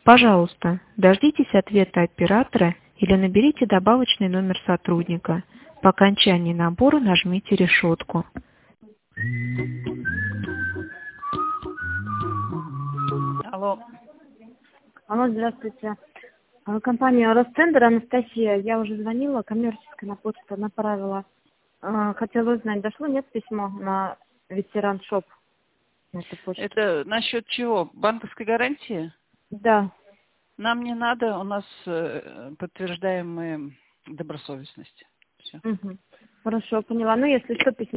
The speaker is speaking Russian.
Пожалуйста, дождитесь ответа оператора или наберите добавочный номер сотрудника. По окончании набора нажмите решетку. Алло. Алло, здравствуйте. Компания Ростендер, Анастасия. Я уже звонила, коммерческая на почту направила. Хотела узнать, дошло, нет, письмо на ветеран шоп? На эту почту. Это насчет чего? Банковской гарантии? Да. Нам не надо, у нас подтверждаем мы добросовестность. Все. Угу. Хорошо, поняла. Ну, если что, письмо